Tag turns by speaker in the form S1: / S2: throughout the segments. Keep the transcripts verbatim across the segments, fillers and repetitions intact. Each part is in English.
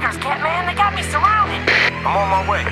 S1: fuckers, Catman. They got me surrounded.
S2: I'm on my way.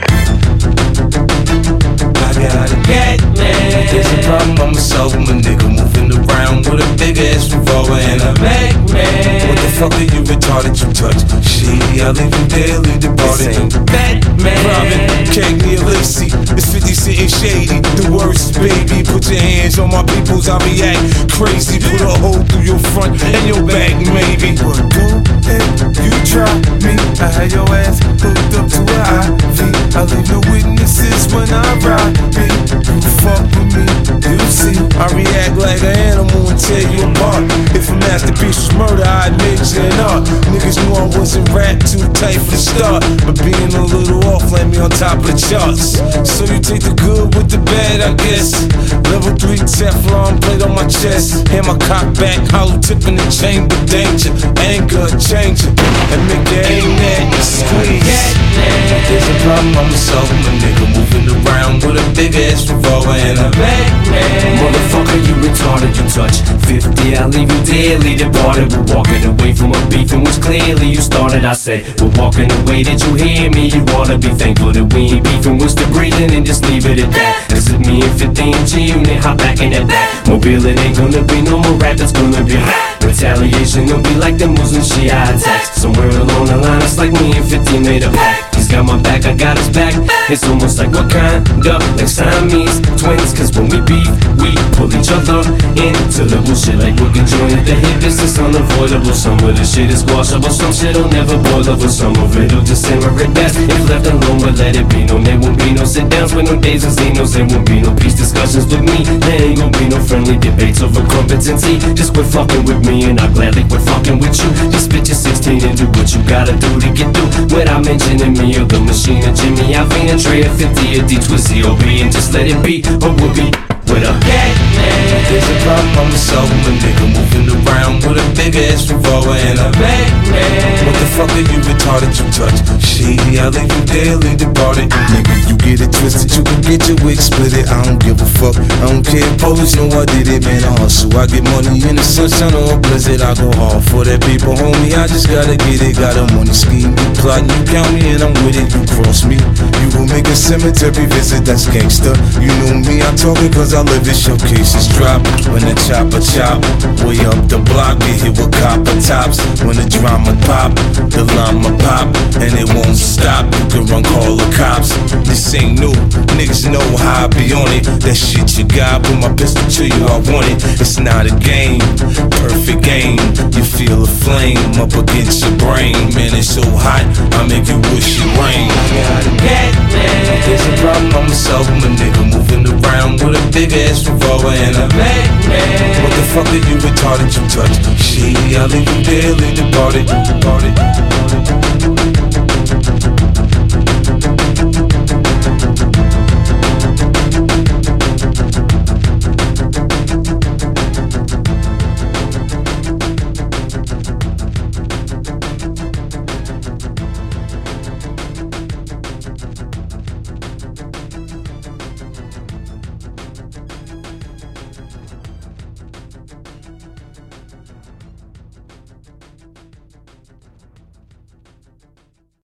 S3: I got a Catman. There's a problem, I'ma solve him. A nigga moving around with a big ass revolver and a Mac man. What the fuck are you retarded? You touch shady, I leave you there, leave the party. Batman, Robin, Cagney, Lacey. It's fifty Cent and Shady. The worst, baby. Put your hands on my peoples, I react crazy. Put a hole through your front and your back, maybe. Well, go ahead, you try me. I had your ass hooked up to an I V. I leave no witnesses when I ride me. You fuck with me, you see. I react like an animal and tear you apart. If a masterpiece was murder, I'd major in art. Niggas knew I wasn't rap too tight for the start, but being a little off land me on top of the charts. So you take the good with the bad, I guess. Level three Teflon plate on my chest. Hand my cock back, hollow tip in the chamber. Danger, anger, change it, and make your aim at the squeeze. There's a problem, I'ma solve him. A nigga moving around with a big ass revolver and a Mac man.
S4: Motherfucker, you retarded, you touch fifty, I leave you dearly departed. We're walking away from a beef in which clearly you started. I said, we're walking away, did you hear me? You wanna be thankful that we ain't beefing, we're still breathing, and just leave it at that. This is me and fifty and G-Unit, hop back in that back. Mobile, it ain't gonna be no more rap, it's gonna be rap. Retaliation gonna be like the Muslim Shia attacks. Somewhere along the line, it's like me and fifty made a pact. He's got my back, I got his back. It's almost like what kind of like Siamese twins. Cause when we beef, we pull each other into the bullshit. Like we're conjoined at the hip, this is unavoidable. Some of the shit is washable, some shit'll never boil over. Some of it'll just simmer at best if left alone, but let it be. No, there won't be no sit downs with no days and zenos. There won't be no peace discussions with me. There ain't gonna be no friendly debates over competency. Just quit fucking with me and I'll gladly quit fucking with you. Just spit your sixteen and do what you gotta do to get through without mentioning me or the machine or Jimmy Alvina, Trey or fifty or D Twizzy O B, and just let it be or we'll be with a Catman.
S3: There's a problem, I'ma solve him. A nigga moving around with a big ass revolver and a Mac man. What the fuck are you retarded? You touch shady, I leave you there, leave the party. Nigga, you get it twisted, you can get your wig split it. I don't give a fuck, I don't care. Police know I did it, man. I hustle, I get money in the sunshine or a blizzard. I go hard for that paper, homie. I just gotta get it. Got a money scheme, you plotting, you count me and I'm with it. You cross me, you gon' make a cemetery visit. That's gangsta. You know me, I talk it cause I live it. Showcases drop when the chopper chop. Way up the block, get hit with copper tops. When the drama pop, the llama pop, and it won't stop. You can run, call the cops. This ain't new, niggas know how I be on it. That shit you got, put my pistol to you, I want it. It's not a game, perfect game. You feel a flame up against your brain. Man, it's so hot, I make you wish it rain. I got a Catman. There's a problem, I'ma solve him. A nigga moving around with a big ass revolver and a Mac man. What the fuck are you retarded? You touch shady, I leave you there, leave the party, the party.